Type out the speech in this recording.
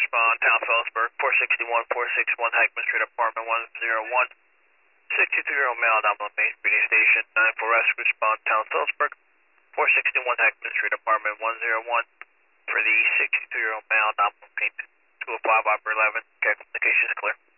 respond, Town Phillipsburg, 461 Heckman Street, apartment 101. 6230 male, dominant Main Street Station, 94 rescue respond, Town Phillipsburg, 461 Heckman Street, apartment 101. For the 62-year-old male, dominant Main, 205 Opera 11, care communications clear.